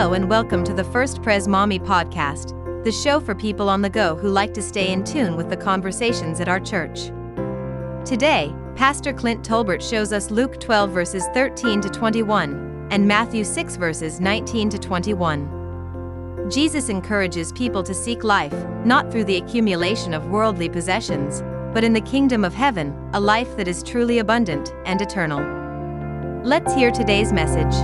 Hello and welcome to the First Pres Mommy podcast, the show for people on the go who like to stay in tune with the conversations at our church. Today, Pastor Clint Tolbert shows us Luke 12 verses 13 to 21 and Matthew 6 verses 19 to 21. Jesus encourages people to seek life, not through the accumulation of worldly possessions, but in the kingdom of heaven, a life that is truly abundant and eternal. Let's hear today's message.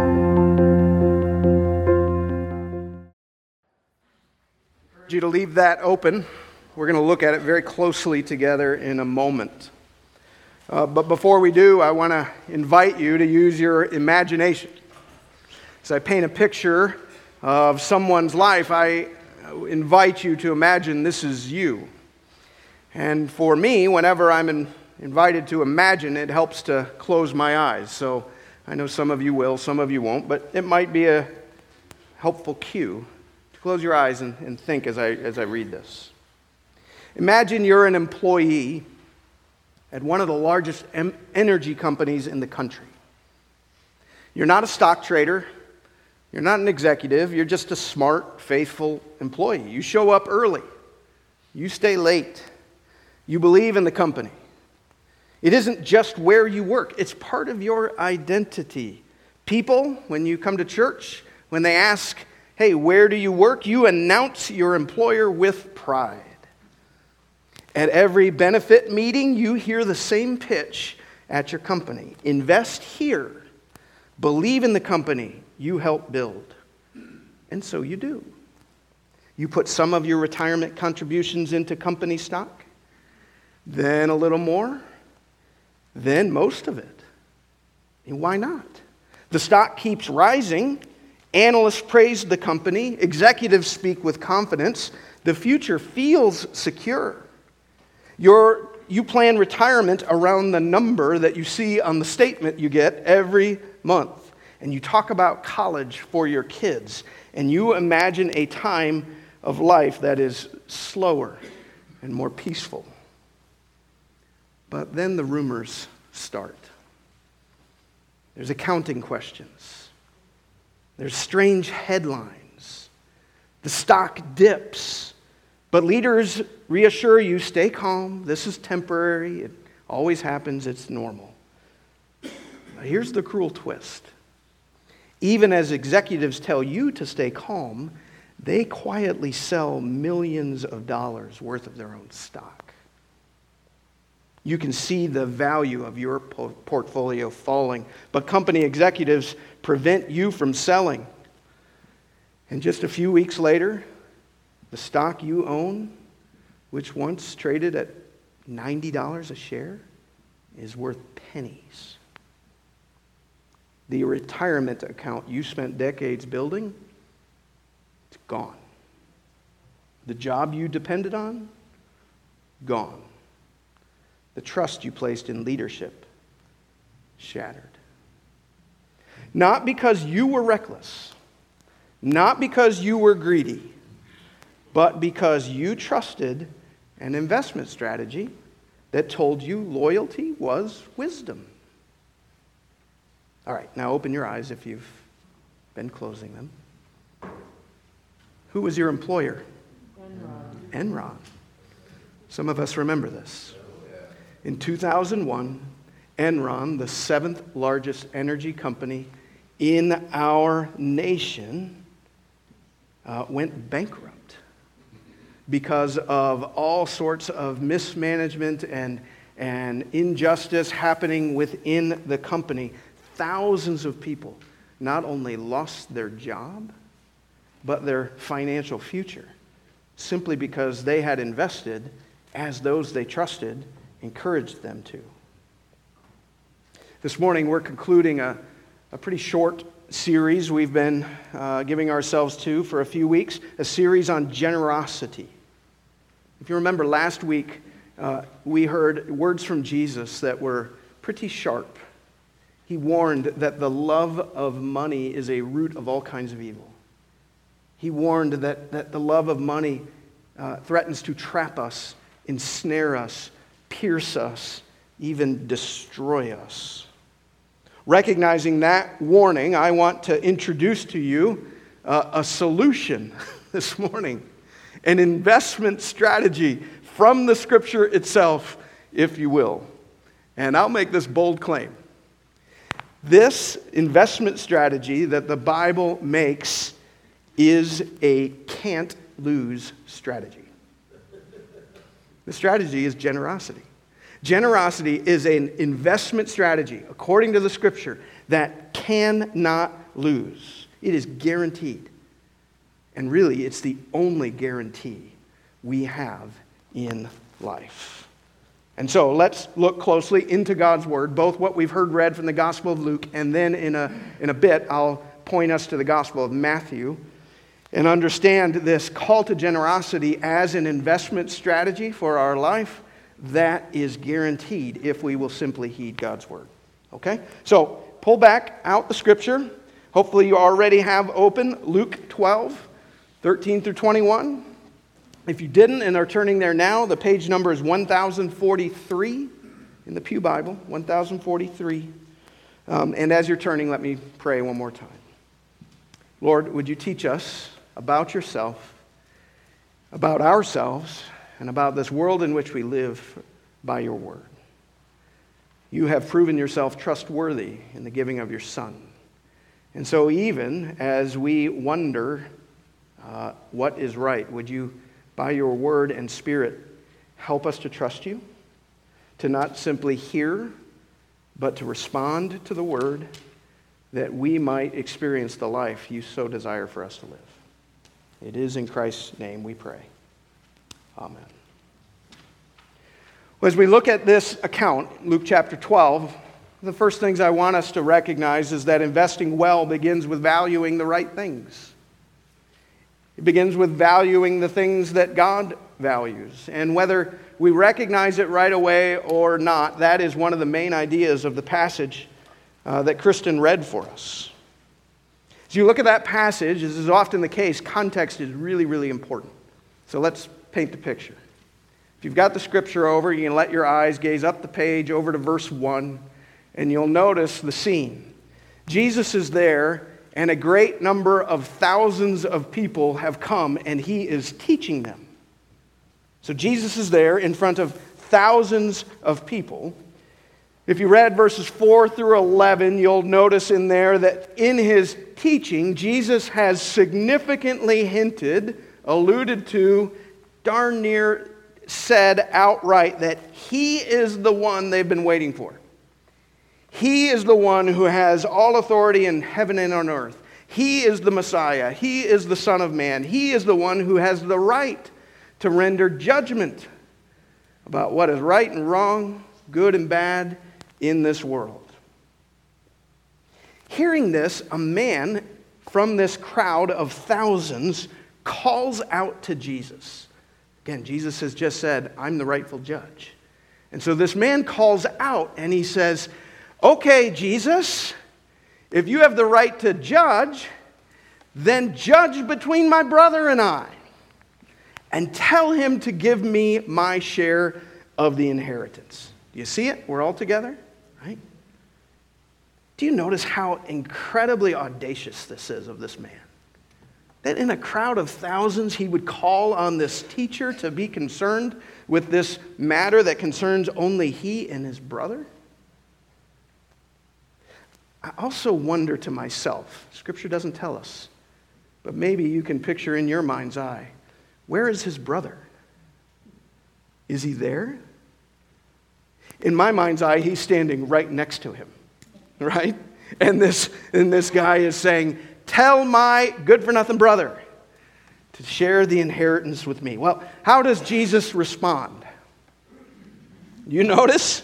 You to leave that open. We're going to look at it very closely together in a moment. But before we do, I want to invite you to use your imagination. As I paint a picture of someone's life, I invite you to imagine this is you. And for me, whenever I'm invited to imagine, it helps to close my eyes. So I know some of you will, some of you won't, but it might be a helpful cue. Close your eyes and think as I read this. Imagine you're an employee at one of the largest energy companies in the country. You're not a stock trader. You're not an executive. You're just a smart, faithful employee. You show up early. You stay late. You believe in the company. It isn't just where you work. It's part of your identity. People, when you come to church, when they ask, hey, where do you work? You announce your employer with pride. At every benefit meeting, you hear the same pitch at your company. Invest here. Believe in the company you help build. And so you do. You put some of your retirement contributions into company stock, then a little more, then most of it. And why not? The stock keeps rising. Analysts praise the company. Executives speak with confidence. The future feels secure. You plan retirement around the number that you see on the statement you get every month. And you talk about college for your kids. And you imagine a time of life that is slower and more peaceful. But then the rumors start. There's accounting questions. There's strange headlines. The stock dips. But leaders reassure you, stay calm. This is temporary. It always happens. It's normal. Now, here's the cruel twist. Even as executives tell you to stay calm, they quietly sell millions of dollars worth of their own stock. You can see the value of your portfolio falling, but company executives prevent you from selling. And just a few weeks later, the stock you own, which once traded at $90 a share, is worth pennies. The retirement account you spent decades building, it's gone. The job you depended on, gone. The trust you placed in leadership, shattered. Not because you were reckless, not because you were greedy, but because you trusted an investment strategy that told you loyalty was wisdom. All right, now open your eyes if you've been closing them. Who was your employer? Enron. Some of us remember this. In 2001, Enron, the seventh largest energy company in our nation, went bankrupt because of all sorts of mismanagement and injustice happening within the company. Thousands of people not only lost their job, but their financial future, simply because they had invested as those they trusted encouraged them to. This morning we're concluding a pretty short series we've been giving ourselves to for a few weeks, a series on generosity. If you remember last week, we heard words from Jesus that were pretty sharp. He warned that the love of money is a root of all kinds of evil. He warned that the love of money threatens to trap us, ensnare us, pierce us, even destroy us. Recognizing that warning, I want to introduce to you a solution this morning, an investment strategy from the Scripture itself, if you will. And I'll make this bold claim. This investment strategy that the Bible makes is a can't-lose strategy. The strategy is generosity. Generosity is an investment strategy, according to the Scripture, that cannot lose. It is guaranteed. And really, it's the only guarantee we have in life. And so let's look closely into God's Word, both what we've heard read from the Gospel of Luke, and then in a bit, I'll point us to the Gospel of Matthew, and understand this call to generosity as an investment strategy for our life that is guaranteed if we will simply heed God's Word. Okay? So pull back out the Scripture. Hopefully you already have open Luke 12, 13 through 21. If you didn't and are turning there now, the page number is 1043 in the Pew Bible, 1043. And as you're turning, let me pray one more time. Lord, would you teach us about yourself, about ourselves, and about this world in which we live by your word. You have proven yourself trustworthy in the giving of your Son. And so even as we wonder what is right, would you, by your word and Spirit, help us to trust you, to not simply hear, but to respond to the word, that we might experience the life you so desire for us to live. It is in Christ's name we pray. Amen. Well, as we look at this account, Luke chapter 12, the first things I want us to recognize is that investing well begins with valuing the right things. It begins with valuing the things that God values. And whether we recognize it right away or not, that is one of the main ideas of the passage that Kristen read for us. As you look at that passage, as is often the case, context is really, really important. So let's paint the picture. If you've got the Scripture over, you can let your eyes gaze up the page over to verse 1, and you'll notice the scene. Jesus is there, and a great number of thousands of people have come, and he is teaching them. So Jesus is there in front of thousands of people. If you read verses 4 through 11, you'll notice in there that in his teaching, Jesus has significantly hinted, alluded to, darn near said outright that he is the one they've been waiting for. He is the one who has all authority in heaven and on earth. He is the Messiah. He is the Son of Man. He is the one who has the right to render judgment about what is right and wrong, good and bad in this world. Hearing this, a man from this crowd of thousands calls out to Jesus. Again, Jesus has just said, I'm the rightful judge. And so this man calls out and he says, okay, Jesus, if you have the right to judge, then judge between my brother and I, and tell him to give me my share of the inheritance. Do you see it? We're all together, right? Do you notice how incredibly audacious this is of this man? That in a crowd of thousands, he would call on this teacher to be concerned with this matter that concerns only he and his brother? I also wonder to myself, Scripture doesn't tell us, but maybe you can picture in your mind's eye, where is his brother? Is he there? In my mind's eye, he's standing right next to him, right? And this guy is saying, tell my good-for-nothing brother to share the inheritance with me. Well, how does Jesus respond? You notice?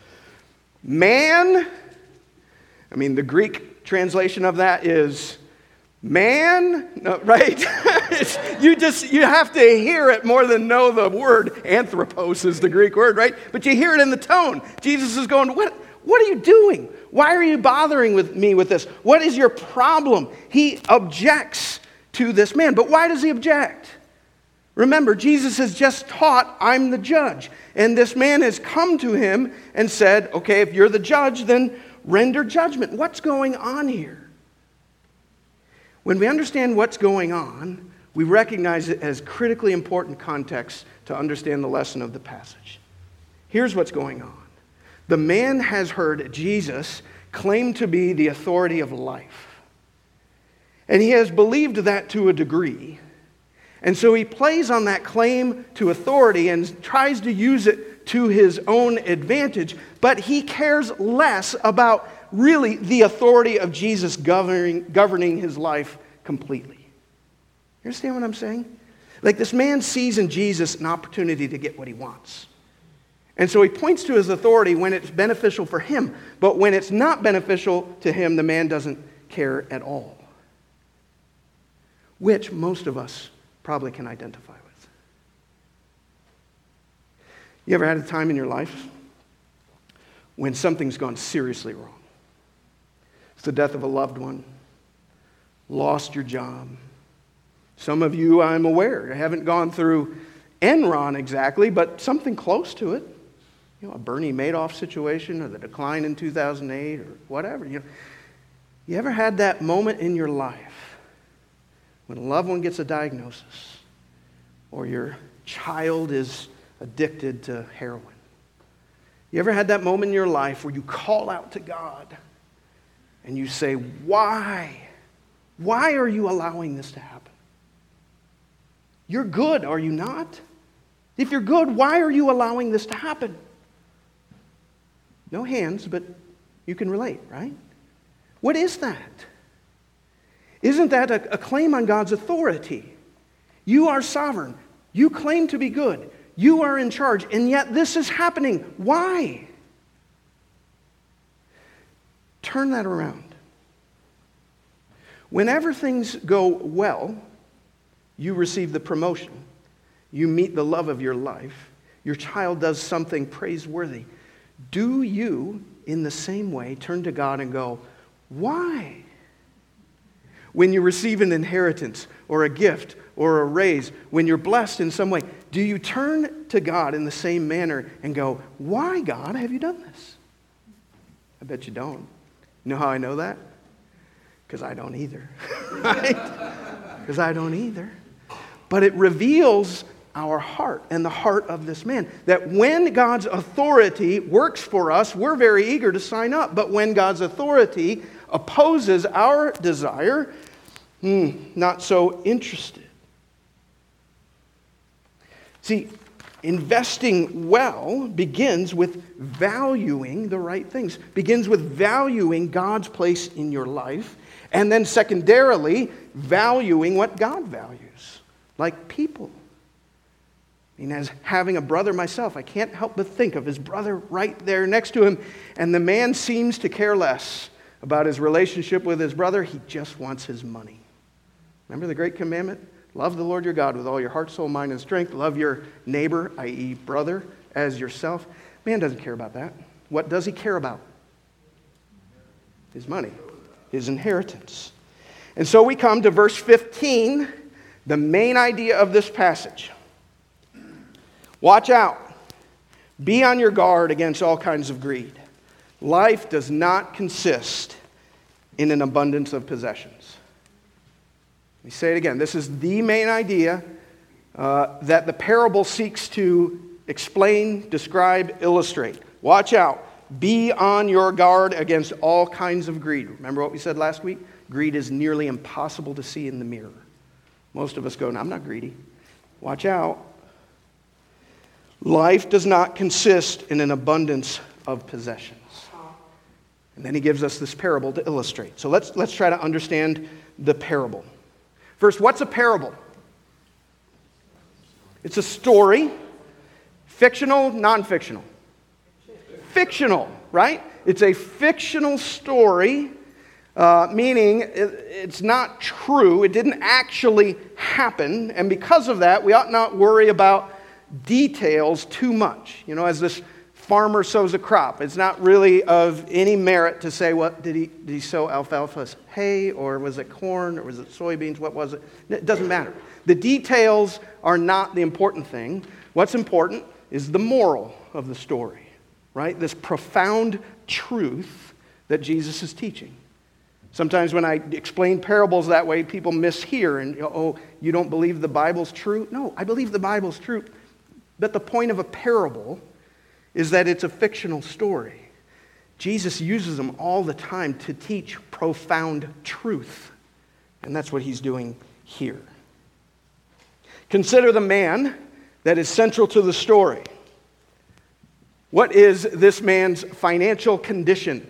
Man, the Greek translation of that is man, no, right? You have to hear it more than know the word. Anthropos is the Greek word, right? But you hear it in the tone. Jesus is going, what are you doing? Why are you bothering with me with this? What is your problem? He objects to this man. But why does he object? Remember, Jesus has just taught, I'm the judge. And this man has come to him and said, okay, if you're the judge, then render judgment. What's going on here? When we understand what's going on, we recognize it as critically important context to understand the lesson of the passage. Here's what's going on. The man has heard Jesus claim to be the authority of life. And he has believed that to a degree. And so he plays on that claim to authority and tries to use it to his own advantage, but he cares less about really the authority of Jesus governing his life completely. You understand what I'm saying? Like, this man sees in Jesus an opportunity to get what he wants. And so he points to his authority when it's beneficial for him, but when it's not beneficial to him, the man doesn't care at all. Which most of us probably can identify with. You ever had a time in your life when something's gone seriously wrong? It's the death of a loved one, lost your job. Some of you, I'm aware, haven't gone through Enron exactly, but something close to it. You know, a Bernie Madoff situation or the decline in 2008 or whatever. You ever had that moment in your life when a loved one gets a diagnosis or your child is addicted to heroin? You ever had that moment in your life where you call out to God and you say, why? Why are you allowing this to happen? You're good, are you not? If you're good, why are you allowing this to happen? No hands, but you can relate, right? What is that? Isn't that a claim on God's authority? You are sovereign. You claim to be good. You are in charge, and yet this is happening. Why? Turn that around. Whenever things go well, you receive the promotion. You meet the love of your life. Your child does something praiseworthy. Do you, in the same way, turn to God and go, why? When you receive an inheritance or a gift or a raise, when you're blessed in some way, do you turn to God in the same manner and go, why, God, have you done this? I bet you don't. You know how I know that? Because I don't either. Right? Because I don't either. But it reveals our heart and the heart of this man. That when God's authority works for us, we're very eager to sign up. But when God's authority opposes our desire, not so interested. See, investing well begins with valuing the right things. Begins with valuing God's place in your life. And then secondarily, valuing what God values. Like people. I mean, as having a brother myself, I can't help but think of his brother right there next to him. And the man seems to care less about his relationship with his brother. He just wants his money. Remember the great commandment? Love the Lord your God with all your heart, soul, mind, and strength. Love your neighbor, i.e. brother, as yourself. Man doesn't care about that. What does he care about? His money, his inheritance. And so we come to verse 15, the main idea of this passage. Watch out. Be on your guard against all kinds of greed. Life does not consist in an abundance of possessions. Let me say it again. This is the main idea that the parable seeks to explain, describe, illustrate. Watch out. Be on your guard against all kinds of greed. Remember what we said last week? Greed is nearly impossible to see in the mirror. Most of us go, no, I'm not greedy. Watch out. Life does not consist in an abundance of possessions. And then he gives us this parable to illustrate. So let's try to understand the parable. First, what's a parable? It's a story. Fictional, non-fictional? Fictional, right? It's a fictional story, meaning it's not true. It didn't actually happen. And because of that, we ought not worry about details too much. You know, as this farmer sows a crop, it's not really of any merit to say, what did he sow alfalfa hay, or was it corn, or was it soybeans? What was it? It doesn't matter. The details are not the important thing. What's important is the moral of the story, right? This profound truth that Jesus is teaching. Sometimes when I explain parables that way, people mishear and, oh, you don't believe the Bible's true? No, I believe the Bible's true. But the point of a parable is that it's a fictional story. Jesus uses them all the time to teach profound truth. And that's what he's doing here. Consider the man that is central to the story. What is this man's financial condition?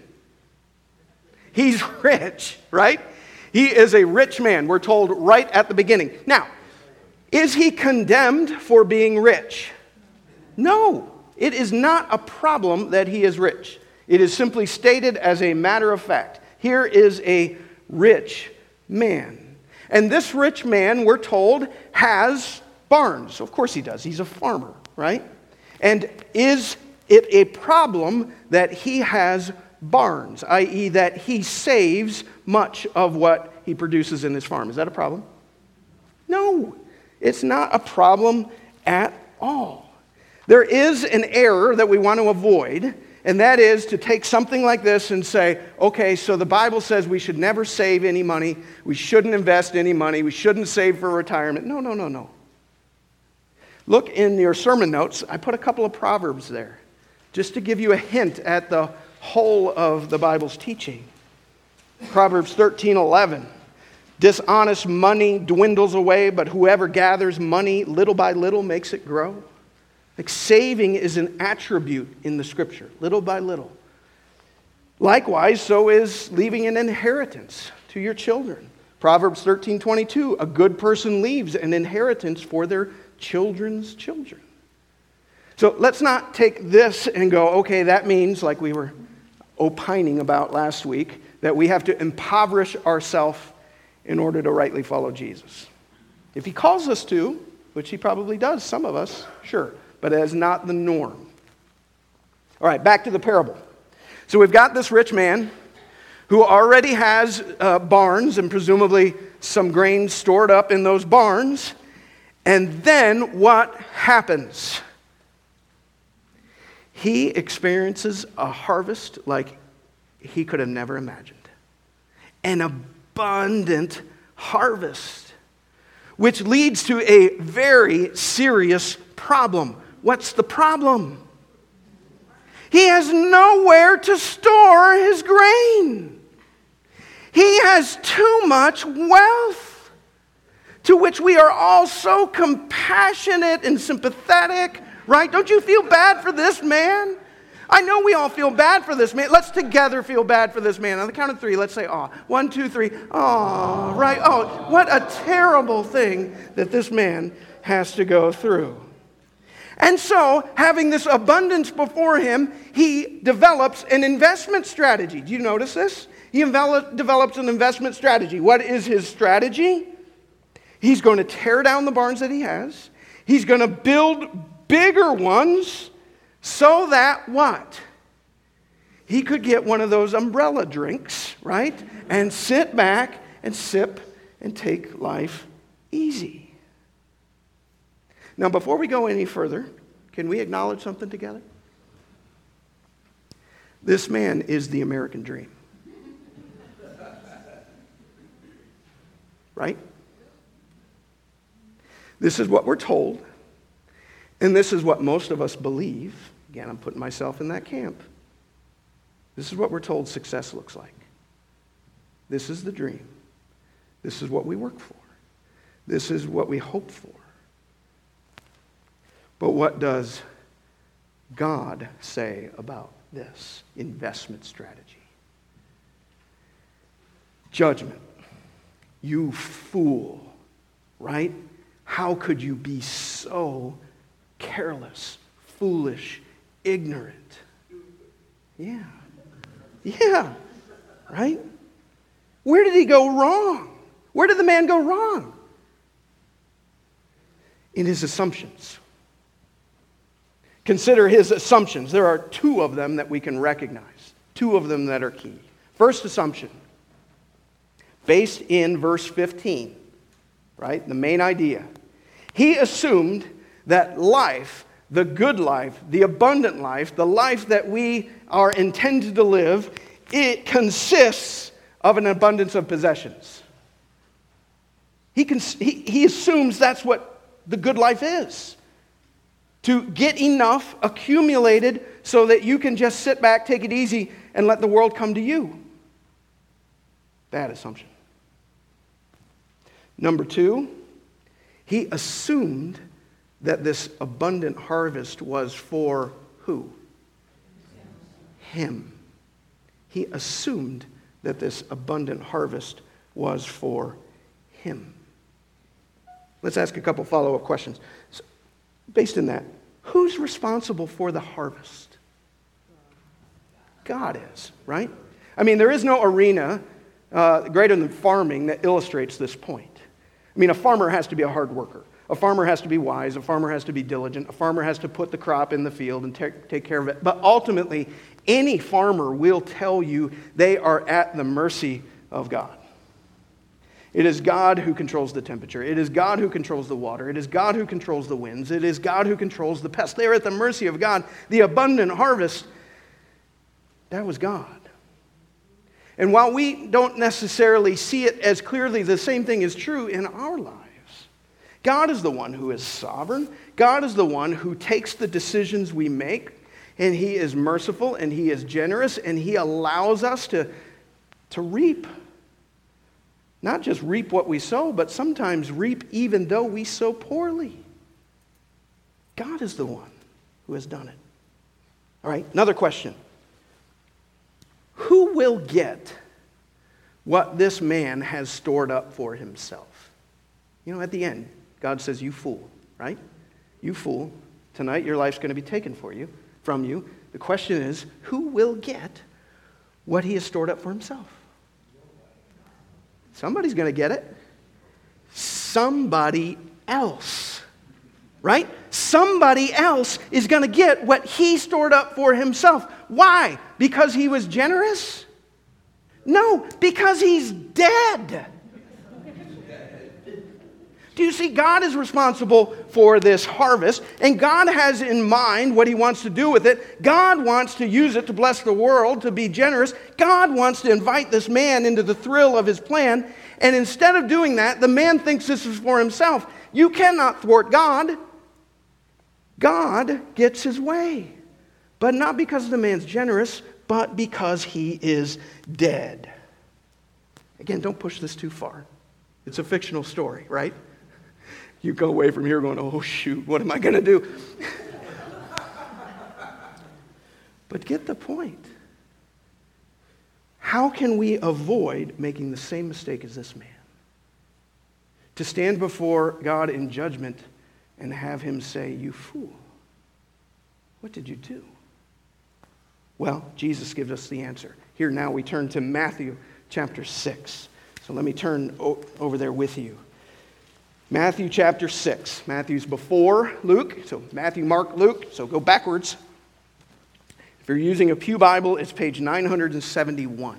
He's rich, right? He is a rich man, we're told right at the beginning. Now, is he condemned for being rich? No, it is not a problem that he is rich. It is simply stated as a matter of fact. Here is a rich man. And this rich man, we're told, has barns. Of course he does. He's a farmer, right? And is it a problem that he has barns, i.e. that he saves much of what he produces in his farm? Is that a problem? No, it's not a problem at all. There is an error that we want to avoid, and that is to take something like this and say, okay, so the Bible says we should never save any money, we shouldn't invest any money, we shouldn't save for retirement. No. Look in your sermon notes, I put a couple of proverbs there, just to give you a hint at the whole of the Bible's teaching. Proverbs 13:11. Dishonest money dwindles away, but whoever gathers money little by little makes it grow. Like saving is an attribute in the Scripture, little by little. Likewise, so is leaving an inheritance to your children. Proverbs 13:22. A good person leaves an inheritance for their children's children. So let's not take this and go, okay, that means, like we were opining about last week, that we have to impoverish ourselves in order to rightly follow Jesus. If he calls us to, which he probably does, some of us, sure, but it is not the norm. All right, back to the parable. So we've got this rich man who already has barns and presumably some grain stored up in those barns. And then what happens? He experiences a harvest like he could have never imagined. An abundant harvest, which leads to a very serious problem. What's the problem? He has nowhere to store his grain. He has too much wealth, to which we are all so compassionate and sympathetic. Right? Don't you feel bad for this man? I know we all feel bad for this man. Let's together feel bad for this man. On the count of three, let's say, aw. 1, 2, 3. Aw, right? Oh, what a terrible thing that this man has to go through. And so, having this abundance before him, he develops an investment strategy. Do you notice this? He develops an investment strategy. What is his strategy? He's going to tear down the barns that he has. He's going to build bigger ones so that what? He could get one of those umbrella drinks, right? And sit back and sip and take life easy. Now, before we go any further, can we acknowledge something together? This man is the American dream. Right? This is what we're told. And this is what most of us believe. Again, I'm putting myself in that camp. This is what we're told success looks like. This is the dream. This is what we work for. This is what we hope for. But what does God say about this investment strategy? Judgment. You fool, right? How could you be so careless, foolish, ignorant? Yeah, right? Where did he go wrong? Where did the man go wrong? In his assumptions. Consider his assumptions. There are two of them that we can recognize. Two of them that are key. First assumption, based in verse 15, right? The main idea. He assumed that life, the good life, the abundant life, the life that we are intended to live, it consists of an abundance of possessions. He assumes that's what the good life is. To get enough accumulated so that you can just sit back, take it easy, and let the world come to you. Bad assumption. Number two, he assumed that this abundant harvest was for who? Him. He assumed that this abundant harvest was for him. Let's ask a couple follow-up questions. So, based on that, who's responsible for the harvest? God is, right? I mean, there is no arena greater than farming that illustrates this point. I mean, a farmer has to be a hard worker. A farmer has to be wise. A farmer has to be diligent. A farmer has to put the crop in the field and take care of it. But ultimately, any farmer will tell you they are at the mercy of God. It is God who controls the temperature. It is God who controls the water. It is God who controls the winds. It is God who controls the pests. They are at the mercy of God. The abundant harvest, that was God. And while we don't necessarily see it as clearly, the same thing is true in our lives. God is the one who is sovereign. God is the one who takes the decisions we make, and He is merciful, and He is generous, and He allows us to reap. Not just reap what we sow, but sometimes reap even though we sow poorly. God is the one who has done it. All right, another question. Who will get what this man has stored up for himself? You know, at the end, God says, you fool, right? You fool. Tonight your life's going to be taken from you. The question is, who will get what he has stored up for himself? Somebody's going to get it. Somebody else, right? Somebody else is going to get what he stored up for himself. Why? Because he was generous? No, because he's dead. Do you see? God is responsible for this harvest, and God has in mind what He wants to do with it. God wants to use it to bless the world, to be generous. God wants to invite this man into the thrill of His plan, and instead of doing that, the man thinks this is for himself. You cannot thwart God. God gets His way, but not because the man's generous, but because he is dead. Again, don't push this too far. It's a fictional story, right? You go away from here going, oh, shoot, what am I going to do? But get the point. How can we avoid making the same mistake as this man? To stand before God in judgment and have Him say, you fool, what did you do? Well, Jesus gives us the answer. Here now we turn to Matthew chapter 6. So let me turn over there with you. Matthew chapter 6. Matthew's before Luke. So Matthew, Mark, Luke. So go backwards. If you're using a Pew Bible, it's page 971.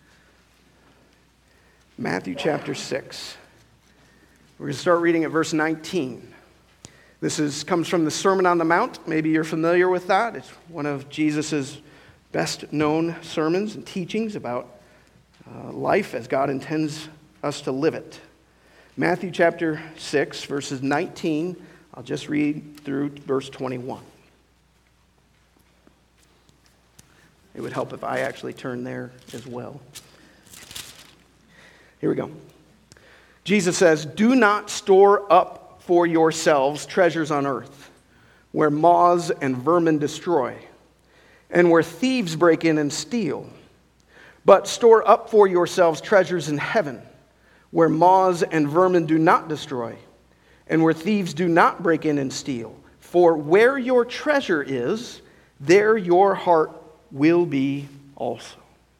Matthew chapter 6. We're going to start reading at verse 19. This comes from the Sermon on the Mount. Maybe you're familiar with that. It's one of Jesus' best known sermons and teachings about life as God intends us to live it. Matthew chapter 6, verses 19. I'll just read through verse 21. It would help if I actually turned there as well. Here we go. Jesus says, do not store up for yourselves treasures on earth, where moths and vermin destroy, and where thieves break in and steal. But store up for yourselves treasures in heaven, where moths and vermin do not destroy, and where thieves do not break in and steal. For where your treasure is, there your heart will be also.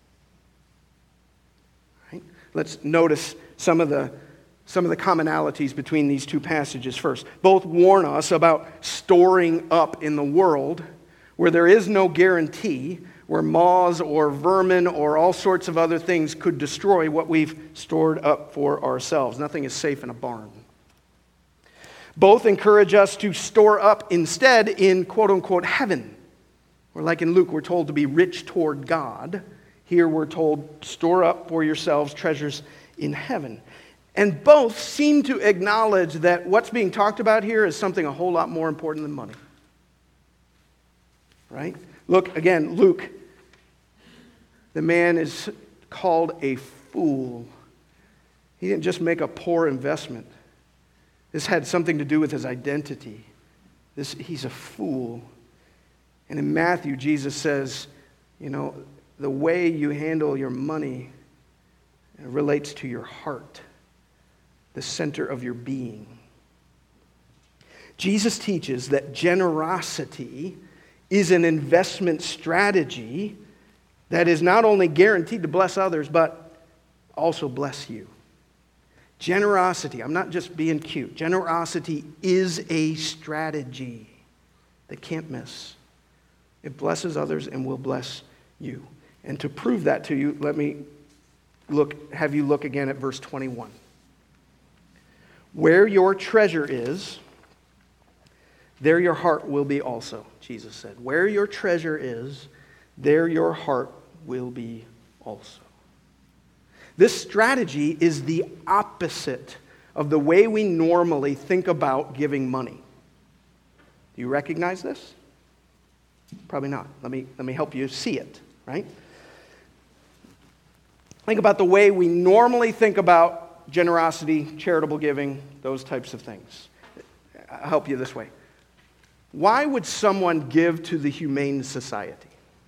Right? Let's notice some of the commonalities between these two passages first. Both warn us about storing up in the world where there is no guarantee, where moths or vermin or all sorts of other things could destroy what we've stored up for ourselves. Nothing is safe in a barn. Both encourage us to store up instead in quote-unquote heaven. Or like in Luke, we're told to be rich toward God. Here we're told, store up for yourselves treasures in heaven. And both seem to acknowledge that what's being talked about here is something a whole lot more important than money. Right? Look, again, Luke. The man is called a fool. He didn't just make a poor investment. This had something to do with his identity. He's a fool. And in Matthew, Jesus says, the way you handle your money relates to your heart, the center of your being. Jesus teaches that generosity is an investment strategy that is not only guaranteed to bless others, but also bless you. Generosity, I'm not just being cute. Generosity is a strategy that can't miss. It blesses others and will bless you. And to prove that to you, let me have you look again at verse 21. Where your treasure is, there your heart will be also, Jesus said. Where your treasure is, there your heart will be also. This strategy is the opposite of the way we normally think about giving money. Do you recognize this? Probably not. Let me help you see it, right? Think about the way we normally think about generosity, charitable giving, those types of things. I'll help you this way. Why would someone give to the Humane Society?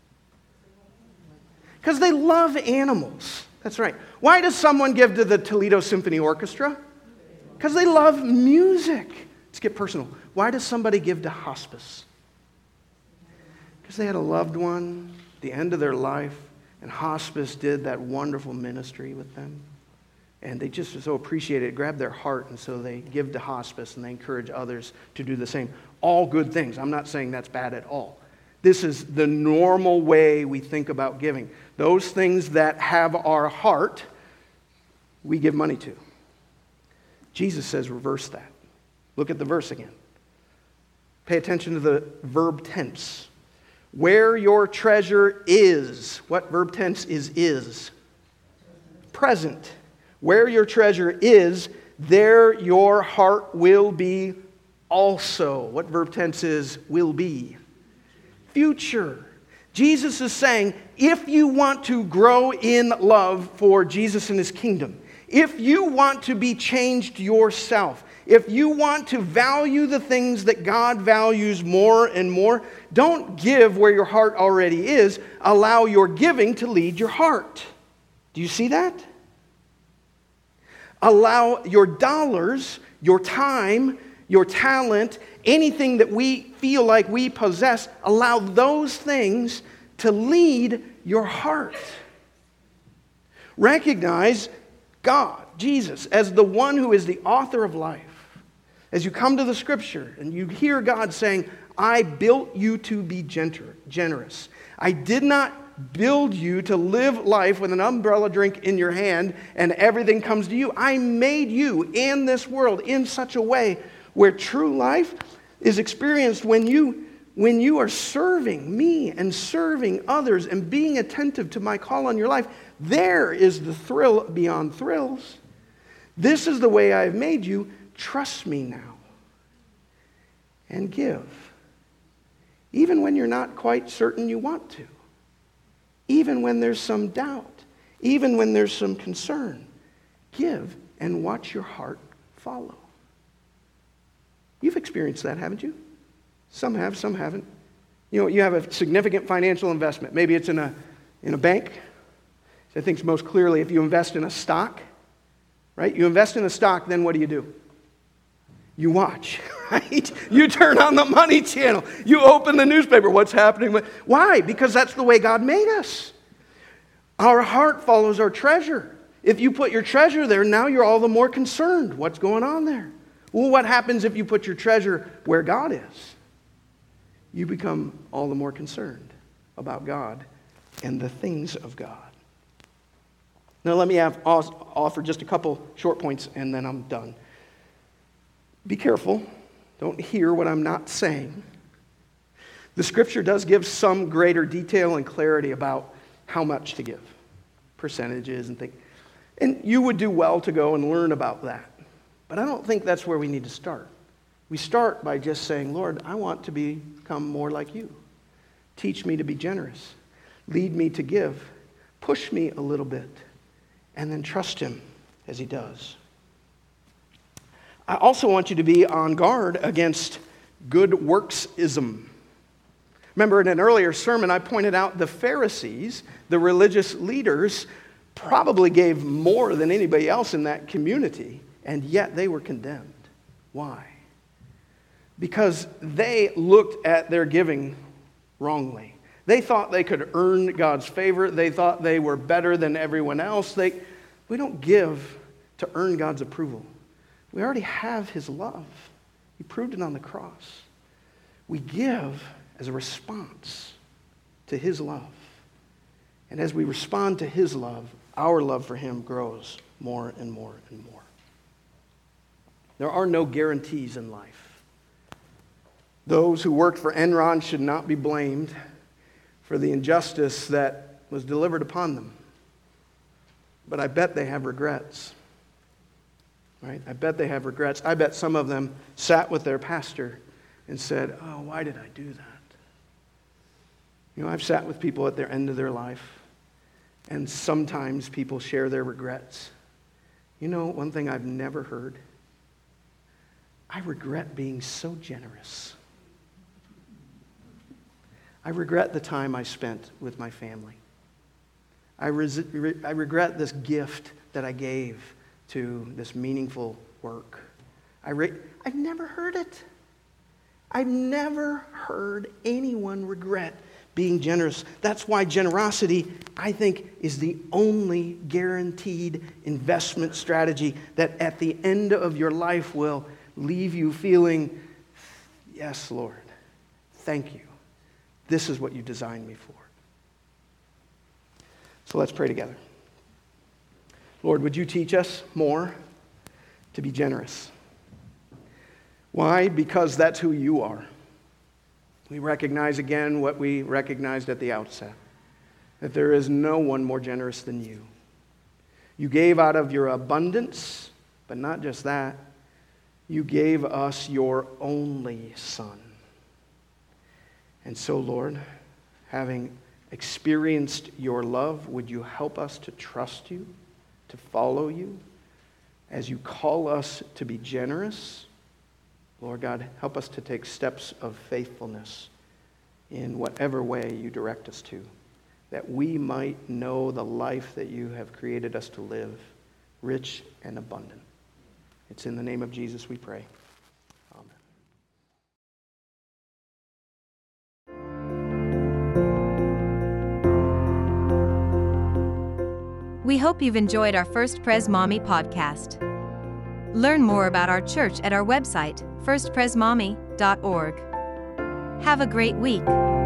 Because they love animals. That's right. Why does someone give to the Toledo Symphony Orchestra? Because they love music. Let's get personal. Why does somebody give to hospice? Because they had a loved one at the end of their life, and hospice did that wonderful ministry with them. And they just so appreciate it. It grabbed their heart, and so they give to hospice, and they encourage others to do the same. All good things. I'm not saying that's bad at all. This is the normal way we think about giving. Those things that have our heart, we give money to. Jesus says reverse that. Look at the verse again. Pay attention to the verb tense. Where your treasure is. What verb tense is? Present. Where your treasure is, there your heart will be also. What verb tense is will be? Future. Jesus is saying, if you want to grow in love for Jesus and His kingdom, if you want to be changed yourself, if you want to value the things that God values more and more, don't give where your heart already is. Allow your giving to lead your heart. Do you see that? Allow your dollars, your time, your talent, anything that we feel like we possess, allow those things to lead your heart. Recognize God, Jesus, as the one who is the author of life. As you come to the Scripture and you hear God saying, I built you to be generous. I did not build you to live life with an umbrella drink in your hand and everything comes to you. I made you in this world in such a way where true life is experienced when you are serving me and serving others and being attentive to my call on your life. There is the thrill beyond thrills. This is the way I have made you. Trust me now and give. Even when you're not quite certain you want to. Even when there's some doubt. Even when there's some concern. Give and watch your heart follow. You've experienced that, haven't you? Some have, some haven't. You have a significant financial investment. Maybe it's in a bank. I think most clearly if you invest in a stock, right? You invest in a stock, then what do? You watch, right? You turn on the Money Channel. You open the newspaper. What's happening? Why? Because that's the way God made us. Our heart follows our treasure. If you put your treasure there, now you're all the more concerned. What's going on there? Well, what happens if you put your treasure where God is? You become all the more concerned about God and the things of God. Now, let me offer just a couple short points, and then I'm done. Be careful. Don't hear what I'm not saying. The Scripture does give some greater detail and clarity about how much to give, percentages and things. And you would do well to go and learn about that. But I don't think that's where we need to start. We start by just saying, Lord, I want to become more like you. Teach me to be generous. Lead me to give. Push me a little bit. And then trust him as he does. I also want you to be on guard against good worksism. Remember in an earlier sermon, I pointed out the Pharisees, the religious leaders, probably gave more than anybody else in that community, and yet they were condemned. Why? Because they looked at their giving wrongly. They thought they could earn God's favor. They thought they were better than everyone else. We don't give to earn God's approval. We already have his love. He proved it on the cross. We give as a response to his love. And as we respond to his love, our love for him grows more and more and more. There are no guarantees in life. Those who worked for Enron should not be blamed for the injustice that was delivered upon them. But I bet they have regrets. Right? I bet they have regrets. I bet some of them sat with their pastor and said, oh, why did I do that? You know, I've sat with people at their end of their life, and sometimes people share their regrets. You know, one thing I've never heard, I regret being so generous. I regret the time I spent with my family. I regret this gift that I gave to this meaningful work. I've never heard it. I've never heard anyone regret being generous. That's why generosity, I think, is the only guaranteed investment strategy that at the end of your life will leave you feeling, yes, Lord, thank you. This is what you designed me for. So let's pray together. Lord, would you teach us more to be generous? Why? Because that's who you are. We recognize again what we recognized at the outset, that there is no one more generous than you. You gave out of your abundance, but not just that. You gave us your only Son. And so, Lord, having experienced your love, would you help us to trust you, to follow you, as you call us to be generous? Lord God, help us to take steps of faithfulness in whatever way you direct us to, that we might know the life that you have created us to live, rich and abundant. It's in the name of Jesus we pray. Amen. We hope you've enjoyed our First Pres Mommy podcast. Learn more about our church at our website, firstpresmommy.org. Have a great week.